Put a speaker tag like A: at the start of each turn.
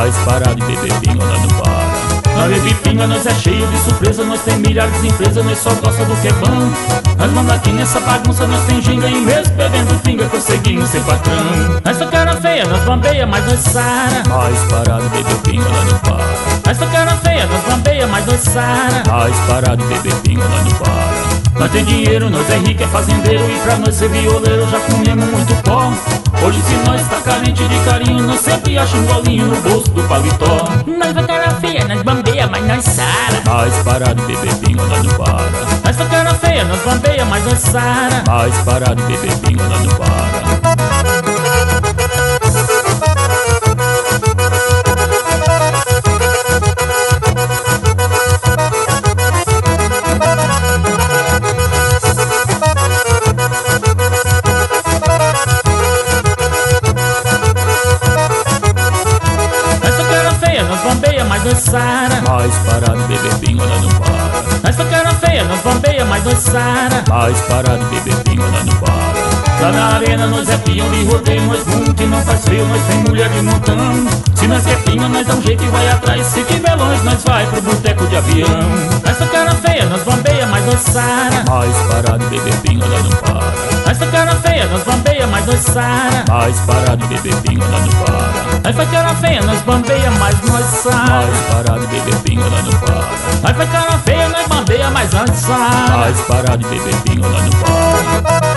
A: Nós parado de beber pinga, nós não para. Nós bebe pinga, nós é cheio de surpresa. Nós tem milhares de empresas, nós só gosta do que é bom. Nós manda aqui nessa bagunça, nós tem ginga. E mesmo bebendo pinga conseguimos ser patrão. Nós só cara feia, nós bambeia, mas nós sara.
B: Nós parado de beber pinga, nós não para.
A: Nós só cara feia, nós bambeia, mas nós sara.
B: Nós parado de beber pinga, nós não para.
A: Nós tem dinheiro, nós é rico, é fazendeiro. E pra nós ser violeiro já comemos muito pó. Hoje se nós tá carente de carinho, nós sempre acha um golinho no bolso do paletó.
C: Nós vai cara feia, nós bambeia, mas nós sara.
B: Nós parado de beber pinga, nós não para.
A: Nós só cara feia, nós bambeia, mas nós sara.
B: Nós parado de beber pinga, nós não para.
A: Nós bambeia, mas nós sara.
B: Nós parado de beber pinga, nós não para.
A: Nós só cara feia, nós bambeia, mas nós sara.
B: Nós parado de beber pinga, nós não para.
A: Lá na arena nós é peão de rodeio, nós muito e não faz frio, nós tem mulher de montão. Se nós quer pinga, nós dá um jeito e vai atrás. Se tiver longe, nós vai pro boteco de avião. Nós só cara feia, nós bambeia, mas nós sara.
B: Nós parado de beber pinga, nós não para.
A: Nós só cara feia, nós bambeia, mas nós sara.
B: Nós parado de beber pinga, nós não para.
A: Nós faz cara feia, nós bambeia, mas nós sara.
B: Nós parado de beber pinga, nós não para.
A: Nós faz cara feia, nós bambeia, mas nós sara.
B: Nós parado de beber pinga, nós não para.